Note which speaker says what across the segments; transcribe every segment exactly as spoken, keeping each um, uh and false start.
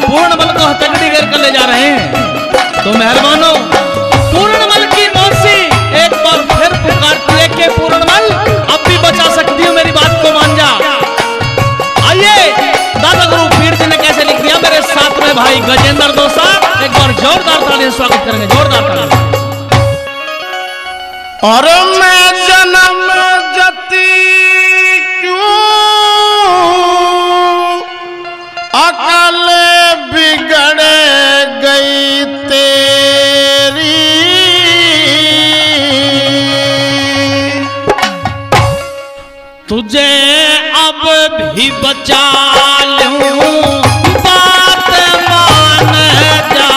Speaker 1: पूर्णमल को हथकड़ी घेर कर ले जा रहे हैं। तो मेहरबानों, पूर्णमल की मौसी एक बार फिर पुकारती है कि पूर्णमल अब भी बचा सकती हूँ, मेरी बात को मान जा। आइए दादा गुरु पीर जी ने कैसे लिख दिया मेरे साथ में भाई गजेंद्र दोसा, एक बार जोरदार तालियां स्वागत करेंगे, जोरदार तालियां।
Speaker 2: और मैं जन्म जती क्यों अकल बिगड़ गई तेरी,
Speaker 1: तुझे अब भी बचा लूं, बात मान जा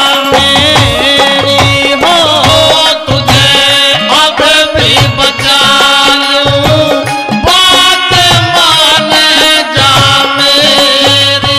Speaker 1: मेरी हो, तुझे अब भी बचा लूं, बात मान जा मेरी।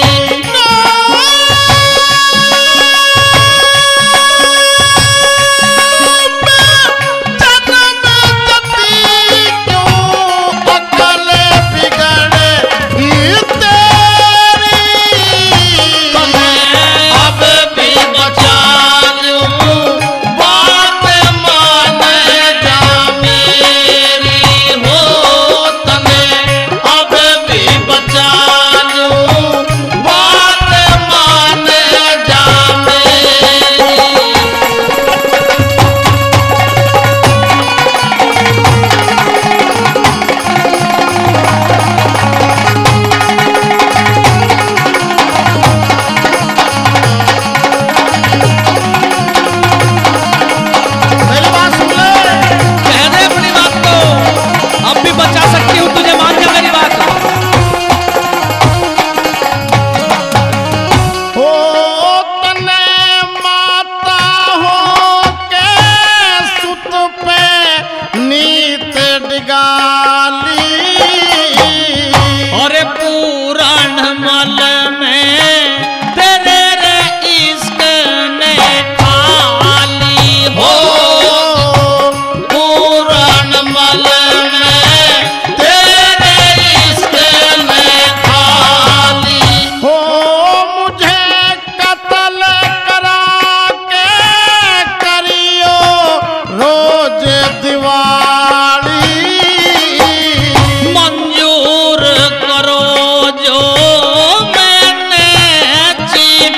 Speaker 1: मंजूर करो जो मैंने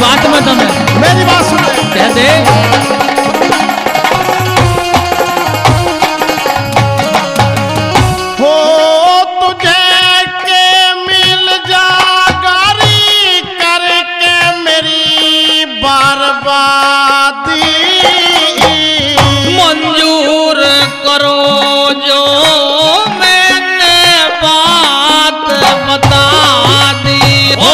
Speaker 1: बात में दम है।
Speaker 2: मेरी बात सुन ले।
Speaker 1: कह दे
Speaker 2: हो तुझे के मिल जा गारी करके मेरी बर्बादी
Speaker 1: मंजूर करो जो मैंने बात बता दी हो।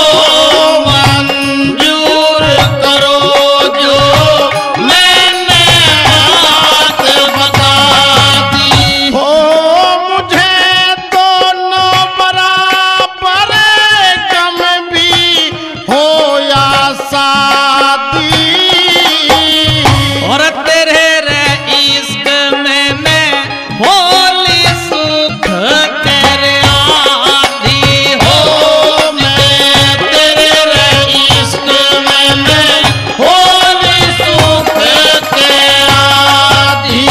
Speaker 1: मंजूर करो जो मैंने बात बता दी।
Speaker 2: हो मुझे दोनों बराबर कम भी हो या शादी
Speaker 1: और तेरे रे इश्क में मैं होली सुख तेरे आदि हो। मैं तेरे रे इश्क में मैं होली सुख तेरे आदि।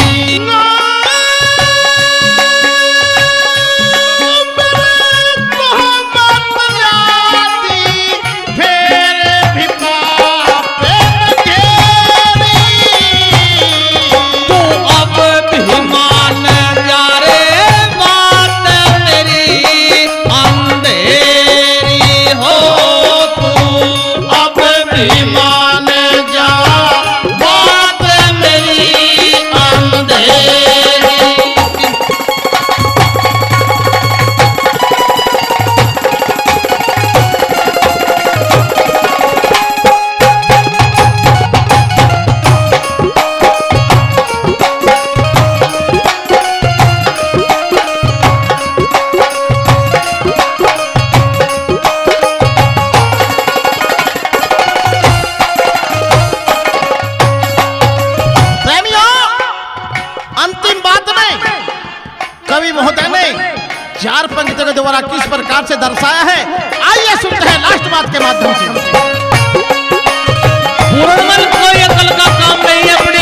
Speaker 1: तू अब भी मान जा रे बात मेरी अंधेरी हो। तू अब भी मान जा बात मेरी अंधेरी।
Speaker 2: अंतिम बात में कवि महोदय ने चार पंक्तियों के द्वारा किस प्रकार से दर्शाया है, आइए सुनते हैं लास्ट बात के माध्यम से।
Speaker 1: पूर्णमल कोई अकल का काम नहीं है, अपनी